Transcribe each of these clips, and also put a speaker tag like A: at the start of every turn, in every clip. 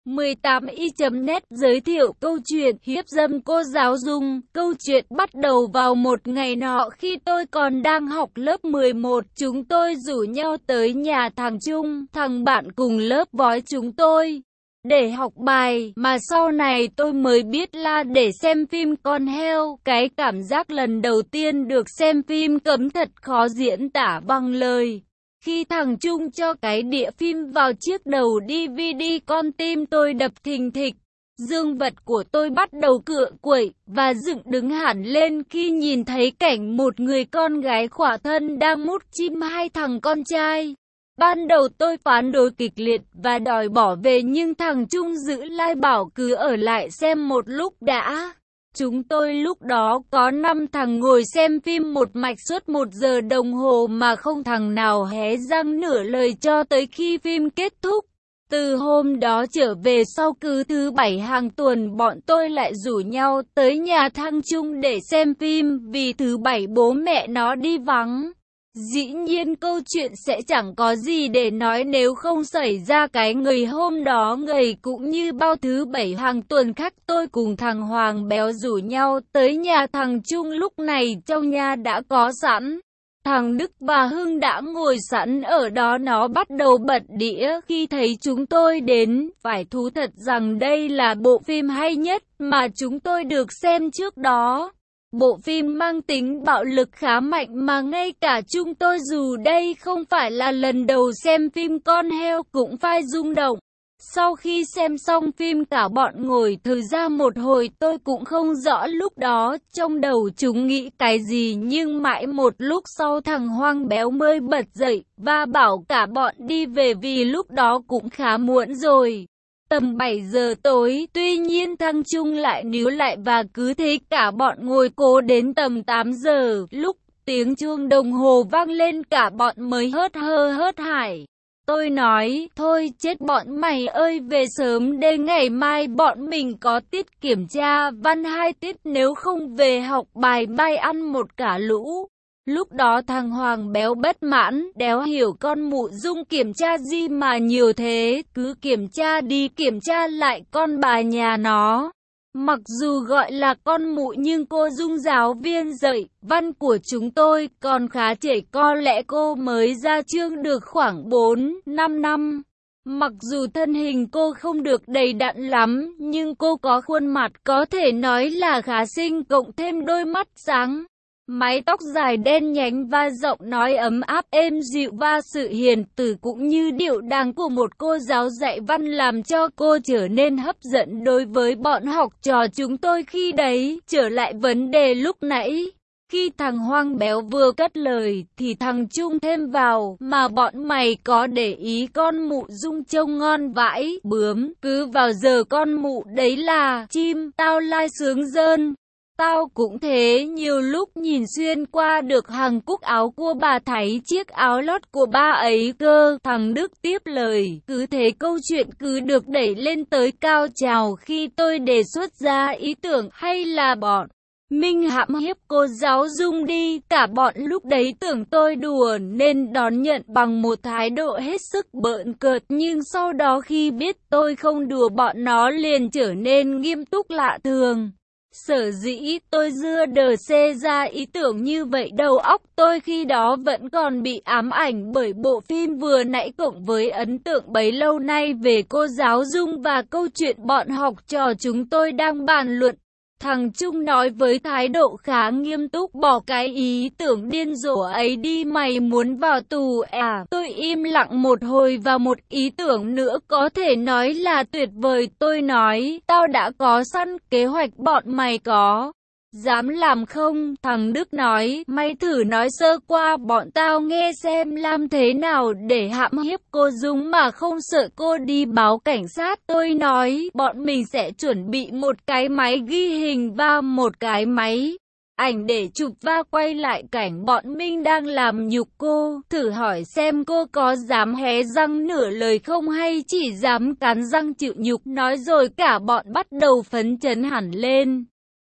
A: 18i.net giới thiệu câu chuyện hiếp dâm cô giáo Dung. Câu chuyện bắt đầu vào một ngày nọ khi tôi còn đang học lớp 11. Chúng tôi rủ nhau tới nhà thằng Trung, thằng bạn cùng lớp với chúng tôi, để học bài, mà sau này tôi mới biết là để xem phim con heo. Cái cảm giác lần đầu tiên được xem phim cấm thật khó diễn tả bằng lời. Khi thằng Trung cho cái đĩa phim vào chiếc đầu DVD, con tim tôi đập thình thịch. Dương vật của tôi bắt đầu cựa quậy và dựng đứng hẳn lên khi nhìn thấy cảnh một người con gái khỏa thân đang mút chim hai thằng con trai. Ban đầu tôi phản đối kịch liệt và đòi bỏ về, nhưng thằng Trung giữ lại bảo cứ ở lại xem một lúc đã. Chúng tôi lúc đó có 5 thằng ngồi xem phim một mạch suốt 1 giờ đồng hồ mà không thằng nào hé răng nửa lời cho tới khi phim kết thúc. Từ hôm đó trở về sau, cứ thứ 7 hàng tuần bọn tôi lại rủ nhau tới nhà thằng Trung để xem phim, vì thứ 7 bố mẹ nó đi vắng. Dĩ nhiên câu chuyện sẽ chẳng có gì để nói nếu không xảy ra cái người hôm đó gầy cũng như bao thứ 7 hàng tuần khác. Tôi cùng thằng Hoàng béo rủ nhau tới nhà thằng Trung. Lúc này trong nhà đã có sẵn, thằng Đức và Hưng đã ngồi sẵn ở đó. Nó bắt đầu bật đĩa khi thấy chúng tôi đến. Phải thú thật rằng đây là bộ phim hay nhất mà chúng tôi được xem trước đó. Bộ phim mang tính bạo lực khá mạnh mà ngay cả chúng tôi, dù đây không phải là lần đầu xem phim con heo, cũng phải rung động. Sau khi xem xong phim cả bọn ngồi thở ra một hồi. Tôi cũng không rõ lúc đó trong đầu chúng nghĩ cái gì, nhưng mãi một lúc sau thằng Hoang béo mới bật dậy và bảo cả bọn đi về vì lúc đó cũng khá muộn rồi, tầm 7 giờ tối. Tuy nhiên thằng Trung lại níu lại và cứ thế cả bọn ngồi cố đến tầm 8 giờ. Lúc tiếng chuông đồng hồ vang lên cả bọn mới hớt hơ hớt hải. Tôi nói, thôi chết bọn mày ơi, về sớm để ngày mai bọn mình có tiết kiểm tra văn 2 tiết, nếu không về học bài bay ăn một cả lũ. Lúc đó thằng Hoàng béo bất mãn, đéo hiểu con mụ Dung kiểm tra gì mà nhiều thế, cứ kiểm tra đi kiểm tra lại con bà nhà nó. Mặc dù gọi là con mụ nhưng cô Dung giáo viên dạy văn của chúng tôi còn khá trẻ, có lẽ cô mới ra trường được khoảng 4-5 năm. Mặc dù thân hình cô không được đầy đặn lắm, nhưng cô có khuôn mặt có thể nói là khá xinh, cộng thêm đôi mắt sáng, mái tóc dài đen nhánh và giọng nói ấm áp êm dịu, và sự hiền từ cũng như điệu đàng của một cô giáo dạy văn làm cho cô trở nên hấp dẫn đối với bọn học trò chúng tôi khi đấy. Trở lại vấn đề lúc nãy, khi thằng Hoang béo vừa cất lời thì thằng Trung thêm vào, mà bọn mày có để ý con mụ Dung trông ngon vãi bướm, cứ vào giờ con mụ đấy là chim, tao lai sướng rơn. Tao cũng thế, nhiều lúc nhìn xuyên qua được hàng cúc áo của bà thấy chiếc áo lót của ba ấy cơ. Thằng Đức tiếp lời, cứ thế câu chuyện cứ được đẩy lên tới cao trào khi tôi đề xuất ra ý tưởng hay là bọn mình hãm hiếp cô giáo Dung đi. Cả bọn lúc đấy tưởng tôi đùa nên đón nhận bằng một thái độ hết sức bỡn cợt, nhưng sau đó khi biết tôi không đùa, bọn nó liền trở nên nghiêm túc lạ thường. Sở dĩ tôi dưa đờ xê ra ý tưởng như vậy, đầu óc tôi khi đó vẫn còn bị ám ảnh bởi bộ phim vừa nãy, cộng với ấn tượng bấy lâu nay về cô giáo Dung và câu chuyện bọn học trò chúng tôi đang bàn luận. Thằng Trung nói với thái độ khá nghiêm túc, bỏ cái ý tưởng điên rồ ấy đi, mày muốn vào tù à? Tôi im lặng một hồi, và một ý tưởng nữa có thể nói là tuyệt vời. Tôi nói, tao đã có sẵn kế hoạch, bọn mày có dám làm không? Thằng Đức nói, mày thử nói sơ qua bọn tao nghe xem, làm thế nào để hãm hiếp cô Dung mà không sợ cô đi báo cảnh sát? Tôi nói, bọn mình sẽ chuẩn bị một cái máy ghi hình và một cái máy ảnh để chụp và quay lại cảnh bọn mình đang làm nhục cô. Thử hỏi xem cô có dám hé răng nửa lời không, hay chỉ dám cắn răng chịu nhục? Nói rồi cả bọn bắt đầu phấn chấn hẳn lên.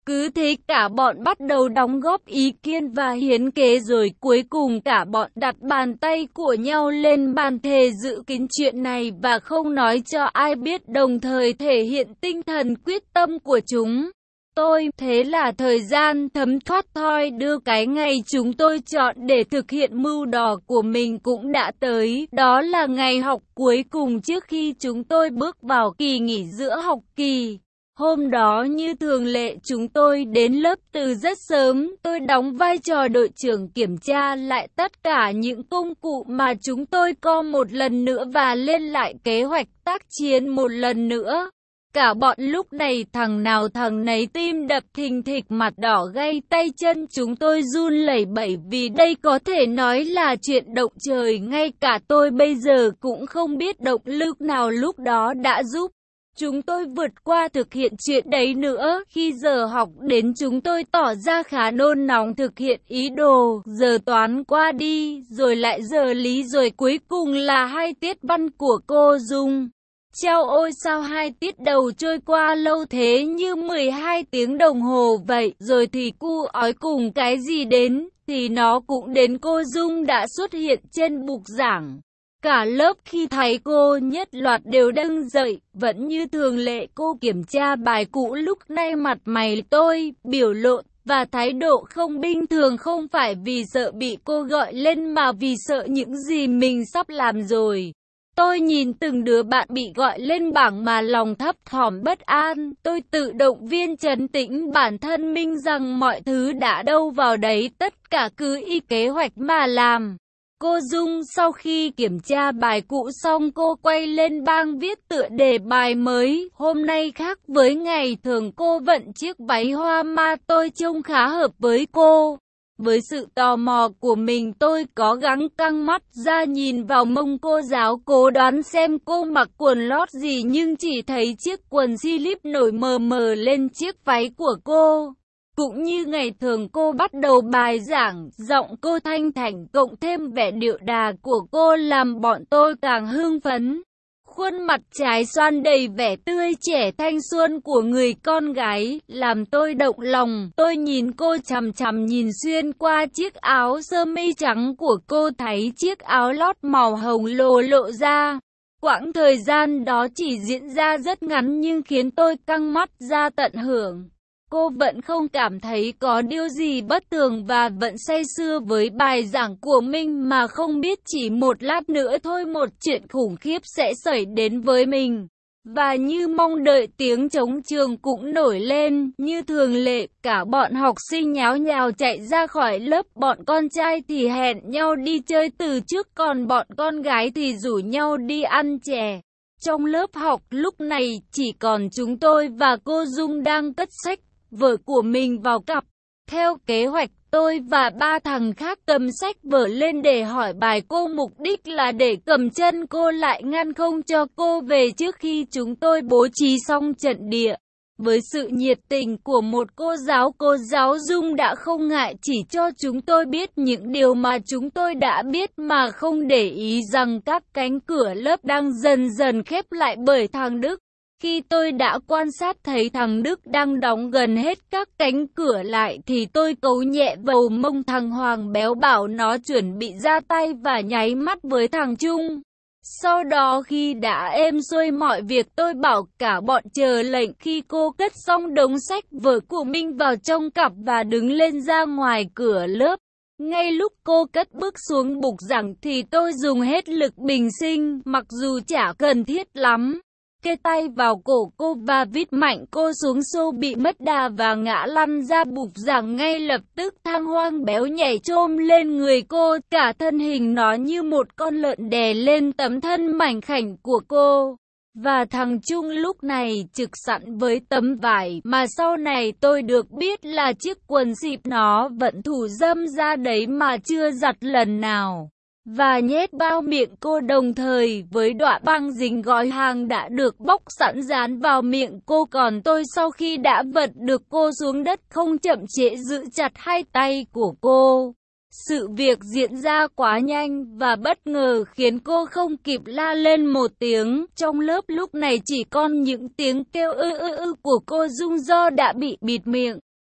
A: Cứ thế cả bọn bắt đầu đóng góp ý kiến và hiến kế, rồi cuối cùng cả bọn đặt bàn tay của nhau lên bàn thề giữ kín chuyện này và không nói cho ai biết, đồng thời thể hiện tinh thần quyết tâm của chúng tôi. Thế là thời gian thấm thoát thoi đưa cái ngày chúng tôi chọn để thực hiện mưu đỏ của mình cũng đã tới. Đó là ngày học cuối cùng trước khi chúng tôi bước vào kỳ nghỉ giữa học kỳ. Hôm đó như thường lệ chúng tôi đến lớp từ rất sớm. Tôi đóng vai trò đội trưởng kiểm tra lại tất cả những công cụ mà chúng tôi co một lần nữa và lên lại kế hoạch tác chiến một lần nữa. Cả bọn lúc này thằng nào thằng nấy tim đập thình thịch, mặt đỏ gay, tay chân chúng tôi run lẩy bẩy vì đây có thể nói là chuyện động trời. Ngay cả tôi bây giờ cũng không biết động lực nào lúc đó đã giúp chúng tôi vượt qua thực hiện chuyện đấy nữa. Khi giờ học đến chúng tôi tỏ ra khá nôn nóng thực hiện ý đồ. Giờ toán qua đi, rồi lại giờ lý, rồi cuối cùng là 2 tiết văn của cô Dung. Chao ôi sao 2 tiết đầu trôi qua lâu thế, như 12 tiếng đồng hồ vậy. Rồi thì cu ói cùng cái gì đến, thì nó cũng đến. Cô Dung đã xuất hiện trên bục giảng. Cả lớp khi thấy cô nhất loạt đều đứng dậy. Vẫn như thường lệ cô kiểm tra bài cũ. Lúc này mặt mày tôi biểu lộ và thái độ không bình thường, không phải vì sợ bị cô gọi lên mà vì sợ những gì mình sắp làm rồi. Tôi nhìn từng đứa bạn bị gọi lên bảng mà lòng thấp thỏm bất an. Tôi tự động viên trấn tĩnh bản thân mình rằng mọi thứ đã đâu vào đấy, tất cả cứ y kế hoạch mà làm. Cô Dung sau khi kiểm tra bài cũ xong cô quay lên bảng viết tựa đề bài mới. Hôm nay khác với ngày thường, cô vận chiếc váy hoa mà tôi trông khá hợp với cô. Với sự tò mò của mình tôi có gắng căng mắt ra nhìn vào mông cô giáo cố đoán xem cô mặc quần lót gì, nhưng chỉ thấy chiếc quần slip nổi mờ mờ lên chiếc váy của cô. Cũng như ngày thường cô bắt đầu bài giảng, giọng cô thanh thảnh cộng thêm vẻ điệu đà của cô làm bọn tôi càng hưng phấn. Khuôn mặt trái xoan đầy vẻ tươi trẻ thanh xuân của người con gái, làm tôi động lòng. Tôi nhìn cô chằm chằm, nhìn xuyên qua chiếc áo sơ mi trắng của cô, thấy chiếc áo lót màu hồng lộ ra. Quãng thời gian đó chỉ diễn ra rất ngắn nhưng khiến tôi căng mắt ra tận hưởng. Cô vẫn không cảm thấy có điều gì bất thường và vẫn say sưa với bài giảng của mình mà không biết chỉ một lát nữa thôi một chuyện khủng khiếp sẽ xảy đến với mình. Và như mong đợi tiếng trống trường cũng nổi lên, như thường lệ cả bọn học sinh nháo nhào chạy ra khỏi lớp. Bọn con trai thì hẹn nhau đi chơi từ trước, còn bọn con gái thì rủ nhau đi ăn chè. Trong lớp học lúc này chỉ còn chúng tôi và cô Dung đang cất sách vở của mình vào cặp. Theo kế hoạch, tôi và 3 thằng khác cầm sách vở lên để hỏi bài cô, mục đích là để cầm chân cô lại, ngăn không cho cô về trước khi chúng tôi bố trí xong trận địa. Với sự nhiệt tình của một cô giáo Dung đã không ngại chỉ cho chúng tôi biết những điều mà chúng tôi đã biết mà không để ý rằng các cánh cửa lớp đang dần dần khép lại bởi thằng Đức. Khi tôi đã quan sát thấy thằng Đức đang đóng gần hết các cánh cửa lại thì tôi cấu nhẹ vào mông thằng Hoàng béo bảo nó chuẩn bị ra tay và nháy mắt với thằng Trung. Sau đó khi đã êm xuôi mọi việc tôi bảo cả bọn chờ lệnh. Khi cô cất xong đống sách vở của mình vào trong cặp và đứng lên ra ngoài cửa lớp, ngay lúc cô cất bước xuống bục giảng thì tôi dùng hết lực bình sinh, mặc dù chả cần thiết lắm. Kê tay vào cổ cô và vít mạnh cô xuống xô, bị mất đà và ngã lăn ra bục giảng. Ngay lập tức thằng Hoang béo nhảy chôm lên người cô, cả thân hình nó như một con lợn đè lên tấm thân mảnh khảnh của cô. Và thằng Trung lúc này trực sẵn với tấm vải mà sau này tôi được biết là chiếc quần xịp nó vẫn thủ dâm ra đấy mà chưa giặt lần nào. Và nhét bao miệng cô đồng thời với đọa băng dính gói hàng đã được bóc sẵn dán vào miệng cô. Còn tôi sau khi đã vật được cô xuống đất không chậm trễ giữ chặt hai tay của cô. Sự việc diễn ra quá nhanh và bất ngờ khiến cô không kịp la lên một tiếng. Trong lớp lúc này chỉ còn những tiếng kêu ư của cô Dung do đã bị bịt miệng.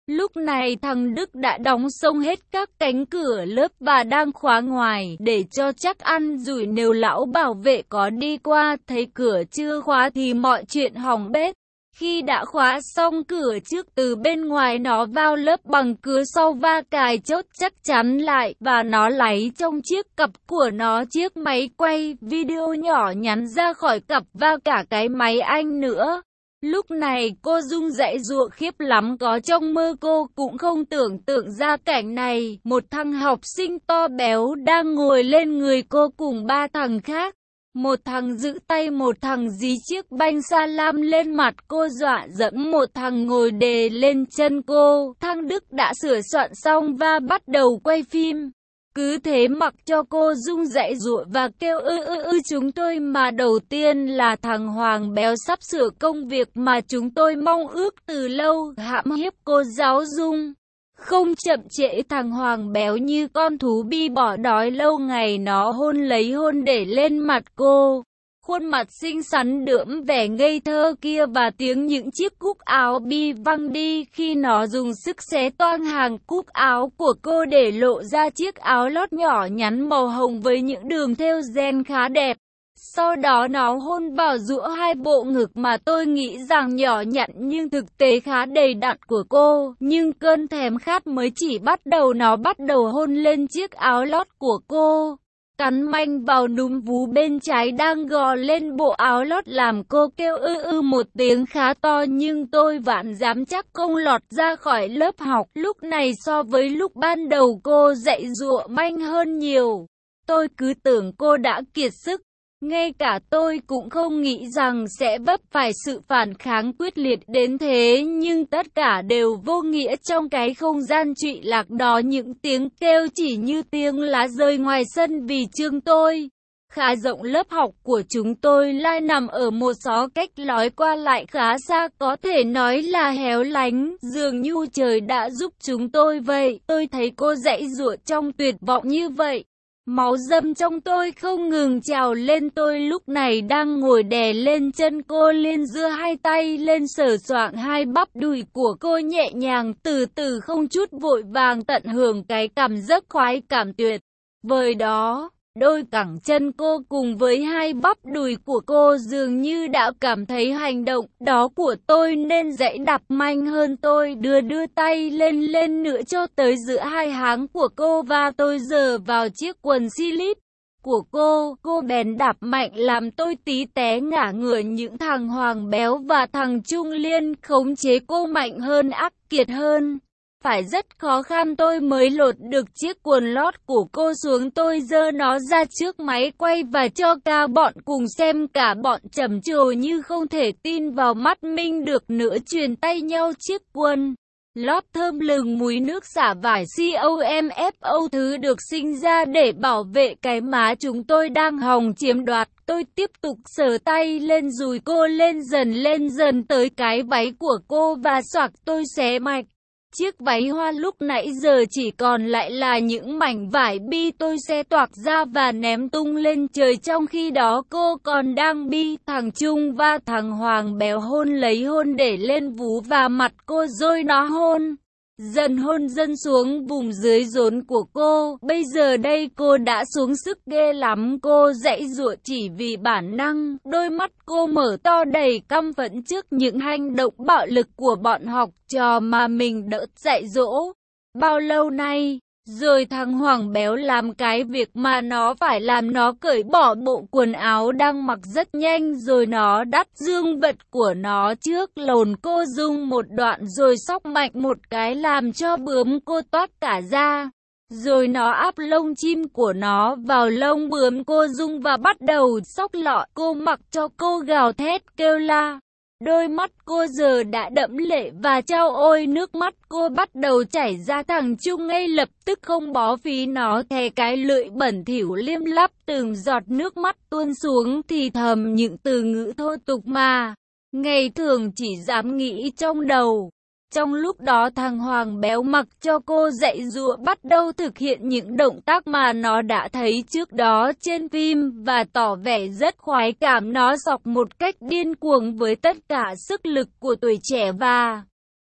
A: Lúc này thằng Đức đã đóng xong hết các cánh cửa lớp và đang khóa ngoài, để cho chắc ăn rủi nếu lão bảo vệ có đi qua, thấy cửa chưa khóa thì mọi chuyện hỏng bét. Khi đã khóa xong cửa trước, từ bên ngoài nó vào lớp bằng cửa sau và cài chốt chắc chắn lại, và nó lấy trong chiếc cặp của nó chiếc máy quay video nhỏ nhắn ra khỏi cặp và cả cái máy anh nữa. Lúc này cô Dung dãy giụa khiếp lắm, có trong mơ cô cũng không tưởng tượng ra cảnh này. Một thằng học sinh to béo đang ngồi lên người cô cùng ba thằng khác. Một thằng giữ tay, một thằng dí chiếc banh sa lam lên mặt cô dọa dẫm, một thằng ngồi đè lên chân cô. Thằng Đức đã sửa soạn xong và bắt đầu quay phim. Cứ thế mặc cho cô Dung dãy giụa và kêu chúng tôi mà đầu tiên là thằng Hoàng béo sắp sửa công việc mà chúng tôi mong ước từ lâu, hãm hiếp cô giáo Dung. Không chậm trễ, thằng Hoàng béo như con thú bi bỏ đói lâu ngày, nó hôn lấy hôn để lên mặt cô. Khuôn mặt xinh xắn đượm vẻ ngây thơ kia và tiếng những chiếc cúc áo bi văng đi khi nó dùng sức xé toang hàng cúc áo của cô để lộ ra chiếc áo lót nhỏ nhắn màu hồng với những đường thêu ren khá đẹp. Sau đó nó hôn vào giữa hai bộ ngực mà tôi nghĩ rằng nhỏ nhặn nhưng thực tế khá đầy đặn của cô. Nhưng cơn thèm khát mới chỉ bắt đầu, nó bắt đầu hôn lên chiếc áo lót của cô. Cắn mạnh vào núm vú bên trái đang gò lên bộ áo lót làm cô kêu một tiếng khá to, nhưng tôi vạn dám chắc không lọt ra khỏi lớp học. Lúc này so với lúc ban đầu cô dạy dụa manh hơn nhiều. Tôi cứ tưởng cô đã kiệt sức. Ngay cả tôi cũng không nghĩ rằng sẽ vấp phải sự phản kháng quyết liệt đến thế, nhưng tất cả đều vô nghĩa trong cái không gian trụy lạc đó. Những tiếng kêu chỉ như tiếng lá rơi ngoài sân vì trường tôi khá rộng. Lớp học của chúng tôi lại nằm ở một xó cách lối qua lại khá xa, có thể nói là héo lánh. Dường như trời đã giúp chúng tôi vậy. Tôi thấy cô giãy giụa trong tuyệt vọng như vậy. Máu dâm trong tôi không ngừng trào lên. Tôi lúc này đang ngồi đè lên chân cô, lên giơ hai tay lên sờ soạng hai bắp đùi của cô nhẹ nhàng, từ từ không chút vội vàng, tận hưởng cái cảm giác khoái cảm tuyệt vời đó. Đôi cẳng chân cô cùng với hai bắp đùi của cô dường như đã cảm thấy hành động đó của tôi nên dãy đạp mạnh hơn. Tôi đưa tay lên nữa cho tới giữa hai háng của cô và tôi giở vào chiếc quần slip của cô bèn đạp mạnh làm tôi tí té ngả ngửa. Những thằng Hoàng béo và thằng Trung Liên khống chế cô mạnh hơn, ác kiệt hơn. Phải rất khó khăn tôi mới lột được chiếc quần lót của cô xuống. Tôi giơ nó ra trước máy quay và cho cả bọn cùng xem. Cả bọn trầm trồ như không thể tin vào mắt mình được nữa, truyền tay nhau chiếc quần lót thơm lừng mùi nước xả vải COMFO, thứ được sinh ra để bảo vệ cái má chúng tôi đang hòng chiếm đoạt. Tôi tiếp tục sờ tay lên dùi cô, lên dần tới cái váy của cô và xoạc tôi xé mạch. Chiếc váy hoa lúc nãy giờ chỉ còn lại là những mảnh vải bi. Tôi xé toạc ra và ném tung lên trời. Trong khi đó cô còn đang bi. Thằng Trung và thằng Hoàng béo hôn lấy hôn để lên vú và mặt cô, rồi nó hôn dần xuống vùng dưới rốn của cô. Bây giờ đây cô đã xuống sức ghê lắm. Cô giãy giụa chỉ vì bản năng. Đôi mắt cô mở to đầy căm phẫn trước những hành động bạo lực của bọn học trò mà mình đỡ dạy dỗ bao lâu nay. Rồi thằng Hoàng béo làm cái việc mà nó phải làm, nó cởi bỏ bộ quần áo đang mặc rất nhanh, rồi nó đắt dương vật của nó trước lồn cô Dung một đoạn, rồi xóc mạnh một cái làm cho bướm cô toát cả ra. Rồi nó áp lông chim của nó vào lông bướm cô Dung và bắt đầu xóc lọ cô, mặc cho cô gào thét kêu la. Đôi mắt cô giờ đã đẫm lệ và trao ôi nước mắt cô bắt đầu chảy ra. Thằng Trung ngay lập tức không bó phí, nó thè cái lưỡi bẩn thỉu liêm lắp từng giọt nước mắt tuôn xuống, thì thầm những từ ngữ thô tục mà ngày thường chỉ dám nghĩ trong đầu. Trong lúc đó thằng Hoàng béo mặc cho cô dạy dụa bắt đầu thực hiện những động tác mà nó đã thấy trước đó trên phim và tỏ vẻ rất khoái cảm. Nó dọc một cách điên cuồng với tất cả sức lực của tuổi trẻ và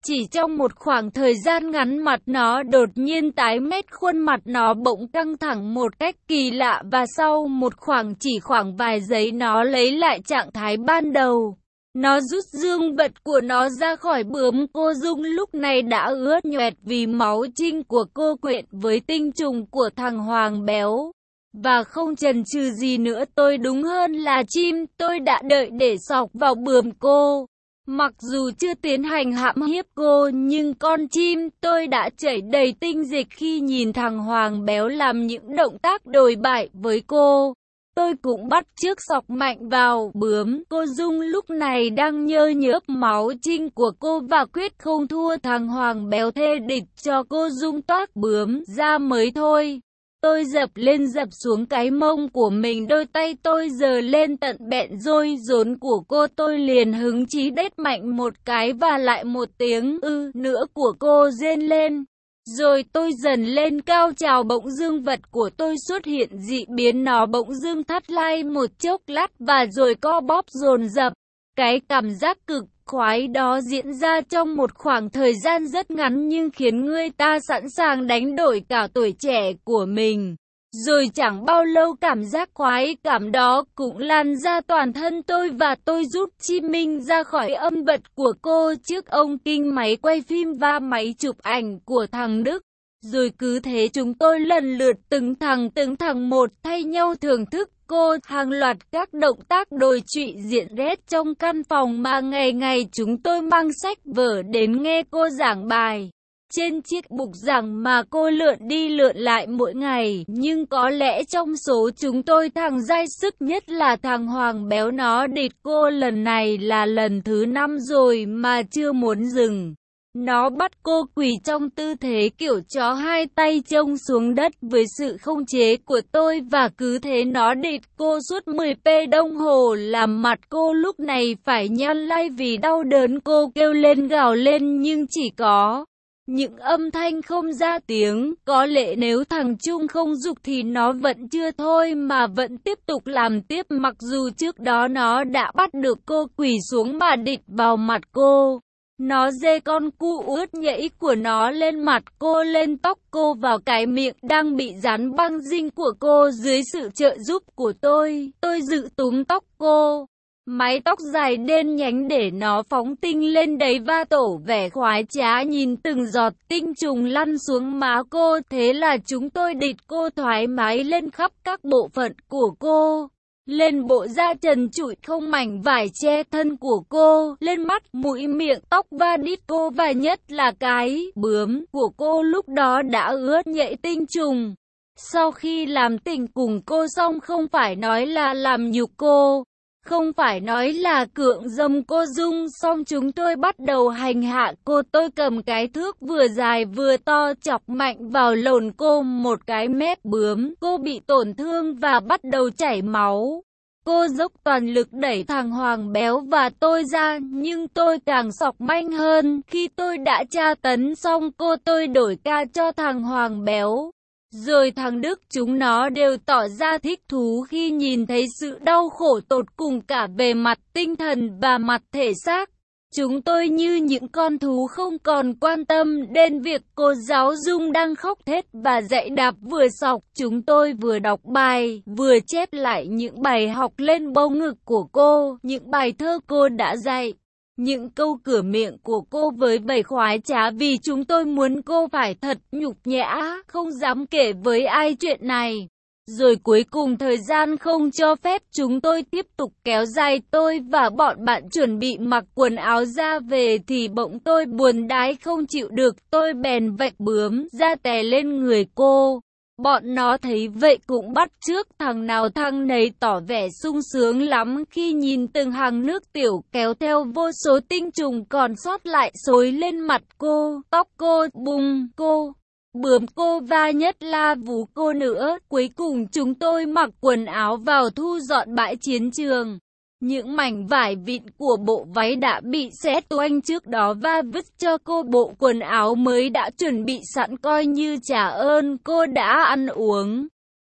A: Chỉ trong một khoảng thời gian ngắn mặt nó đột nhiên tái mét, khuôn mặt nó bỗng căng thẳng một cách kỳ lạ và sau một chỉ khoảng vài giây nó lấy lại trạng thái ban đầu. Nó rút dương vật của nó ra khỏi bướm. Cô Dung lúc này đã ướt nhoẹt vì máu trinh của cô quyện với tinh trùng của thằng Hoàng béo. Và không chần chừ gì nữa, tôi đúng hơn là chim, tôi đã đợi để xọc vào bướm cô. Mặc dù chưa tiến hành hãm hiếp cô, nhưng con chim tôi đã chảy đầy tinh dịch khi nhìn thằng Hoàng béo làm những động tác đồi bại với cô. Tôi cũng bắt chước xọc mạnh vào bướm. Cô Dung lúc này đang nhơ nhớp máu trinh của cô và quyết không thua thằng Hoàng béo thê địch cho cô Dung toát bướm ra mới thôi. Tôi dập lên dập xuống cái mông của mình, đôi tay tôi giơ lên tận bẹn rôi rốn của cô. Tôi liền hứng chí đét mạnh một cái và lại một tiếng nữa của cô rên lên. Rồi tôi dần lên cao trào, bỗng dương vật của tôi xuất hiện dị biến, nó bỗng dưng thắt lai một chốc lát và rồi co bóp dồn dập. Cái cảm giác cực khoái đó diễn ra trong một khoảng thời gian rất ngắn nhưng khiến người ta sẵn sàng đánh đổi cả tuổi trẻ của mình. Rồi chẳng bao lâu cảm giác khoái cảm đó cũng lan ra toàn thân tôi và tôi rút chim minh ra khỏi âm vật của cô trước ống kính máy quay phim và máy chụp ảnh của thằng Đức. Rồi cứ thế chúng tôi lần lượt từng thằng một thay nhau thưởng thức cô. Hàng loạt các động tác đồi trụy diễn rét trong căn phòng mà ngày ngày chúng tôi mang sách vở đến nghe cô giảng bài. Trên chiếc bục giảng mà cô lượn đi lượn lại mỗi ngày. Nhưng có lẽ trong số chúng tôi thằng dai sức nhất là thằng Hoàng béo, nó địch cô lần này là lần thứ 5 rồi mà chưa muốn dừng. Nó bắt cô quỳ trong tư thế kiểu chó, hai tay chông xuống đất với sự không chế của tôi và cứ thế nó địch cô suốt 10 đồng hồ, làm mặt cô lúc này phải nhăn lai vì đau đớn. Cô kêu lên gào lên nhưng chỉ có những âm thanh không ra tiếng. Có lẽ nếu thằng Trung không giục thì nó vẫn chưa thôi mà vẫn tiếp tục làm tiếp, mặc dù trước đó nó đã bắt được cô quỳ xuống mà địch vào mặt cô. Nó giơ con cu ướt nhẫy của nó lên mặt cô, lên tóc cô, vào cái miệng đang bị dán băng dinh của cô. Dưới sự trợ giúp của tôi giữ túm tóc cô, mái tóc dài đen nhánh để nó phóng tinh lên đấy và tỏ vẻ khoái trá nhìn từng giọt tinh trùng lăn xuống má cô. Thế là chúng tôi địch cô thoải mái lên khắp các bộ phận của cô. Lên bộ da trần trụi không mảnh vải che thân của cô, lên mắt, mũi, miệng, tóc và đít cô, và nhất là cái bướm của cô lúc đó đã ướt nhẫy tinh trùng. Sau khi làm tình cùng cô xong, không phải nói là làm nhục cô, không phải nói là cưỡng dâm cô Dung, xong chúng tôi bắt đầu hành hạ cô. Tôi cầm cái thước vừa dài vừa to chọc mạnh vào lồn cô một cái mép bướm. Cô bị tổn thương và bắt đầu chảy máu. Cô dốc toàn lực đẩy thằng Hoàng béo và tôi ra, nhưng tôi càng sọc manh hơn. Khi tôi đã tra tấn xong cô, tôi đổi ca cho thằng Hoàng béo. Rồi thằng Đức, chúng nó đều tỏ ra thích thú khi nhìn thấy sự đau khổ tột cùng cả về mặt tinh thần và mặt thể xác. Chúng tôi như những con thú không còn quan tâm đến việc cô giáo Dung đang khóc thét và dạy đạp. Vừa sọc, chúng tôi vừa đọc bài, vừa chép lại những bài học lên bầu ngực của cô, những bài thơ cô đã dạy, những câu cửa miệng của cô với vẻ khoái trá, vì chúng tôi muốn cô phải thật nhục nhã, không dám kể với ai chuyện này. Rồi cuối cùng thời gian không cho phép, chúng tôi tiếp tục kéo dài. Tôi và bọn bạn chuẩn bị mặc quần áo ra về thì bỗng tôi buồn đái không chịu được, tôi bèn vạch bướm ra tè lên người cô. Bọn nó thấy vậy cũng bắt chước, thằng nào thằng nấy tỏ vẻ sung sướng lắm khi nhìn từng hàng nước tiểu kéo theo vô số tinh trùng còn sót lại xối lên mặt cô, tóc cô, bụng cô, bướm cô và nhất là vú cô nữa. Cuối cùng chúng tôi mặc quần áo vào thu dọn bãi chiến trường. Những mảnh vải vịn của bộ váy đã bị xé toanh trước đó và vứt cho cô bộ quần áo mới đã chuẩn bị sẵn, coi như trả ơn cô đã ăn uống.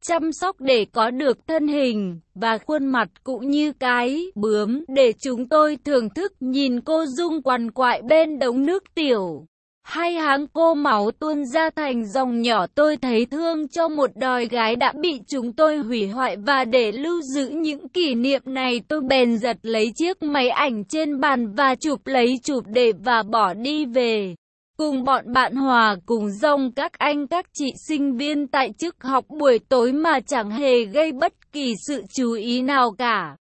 A: chăm sóc để có được thân hình và khuôn mặt cũng như cái bướm để chúng tôi thưởng thức nhìn cô Dung quằn quại bên đống nước tiểu. Hai hàng cô máu tuôn ra thành dòng nhỏ. Tôi thấy thương cho một đòi gái đã bị chúng tôi hủy hoại, và để lưu giữ những kỷ niệm này tôi bèn giật lấy chiếc máy ảnh trên bàn và chụp để và bỏ đi về. Cùng bọn bạn hòa cùng dòng các anh các chị sinh viên tại chức học buổi tối mà chẳng hề gây bất kỳ sự chú ý nào cả.